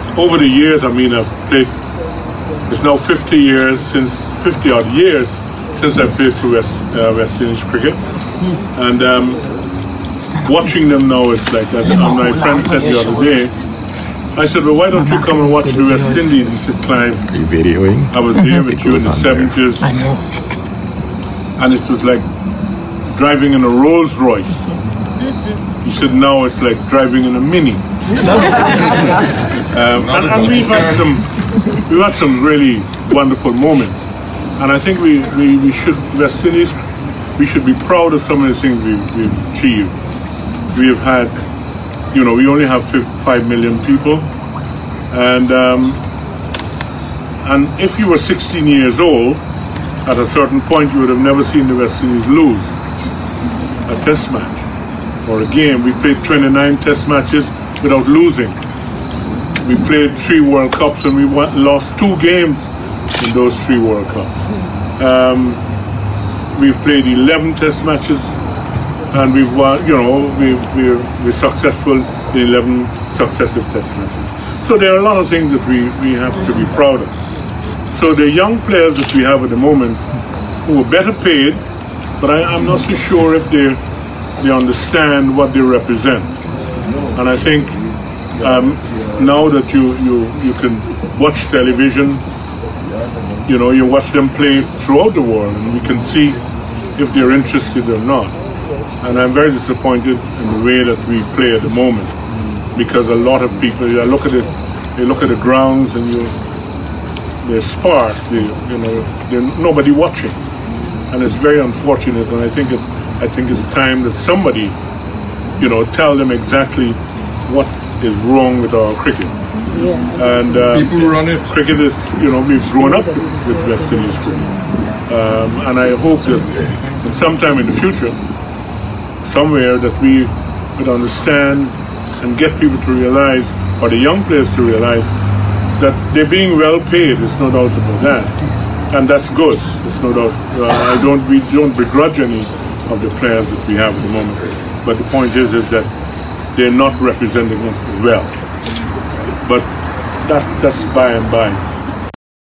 over the years, I mean, I've played. It's now 50 odd years since I played for West Indies cricket, and watching them now, it's like that. And my friend said the other day, I said, well, why don't you come and watch the West Indies? He said, Clive, are you videoing? I was there with you in the 70s. I know. And it was like driving in a Rolls Royce. He said, now it's like driving in a Mini. And we've had some really wonderful moments. And I think we should, West Indies, we should be proud of some of the things we've achieved. We have had, we only have 5 million people. And if you were 16 years old, at a certain point you would have never seen the West Indies lose a test match or a game. We played 29 test matches without losing. We played 3 World Cups and we lost 2 games in those 3 World Cups. We've played 11 test matches and we've won, we're successful in 11 successive test matches. So there are a lot of things that we have to be proud of. So the young players that we have at the moment who are better paid, but I'm not so sure if they understand what they represent. And I think now that you can watch television, you watch them play throughout the world, and we can see if they're interested or not. And I'm very disappointed in the way that we play at the moment, because a lot of people, they look at the grounds and they're sparse. There's nobody watching, and it's very unfortunate. And I think it's time that somebody, tell them exactly what is wrong with our cricket. Yeah. And people run it. Cricket is, we've grown up with West Indies cricket, and I hope that sometime in the future, somewhere that we would understand and get people to realize, or the young players to realize, that they're being well paid. There's no doubt about that, and that's good. There's no doubt. We don't begrudge any of the players that we have at the moment. But the point is that they're not representing us well. But that's by and by.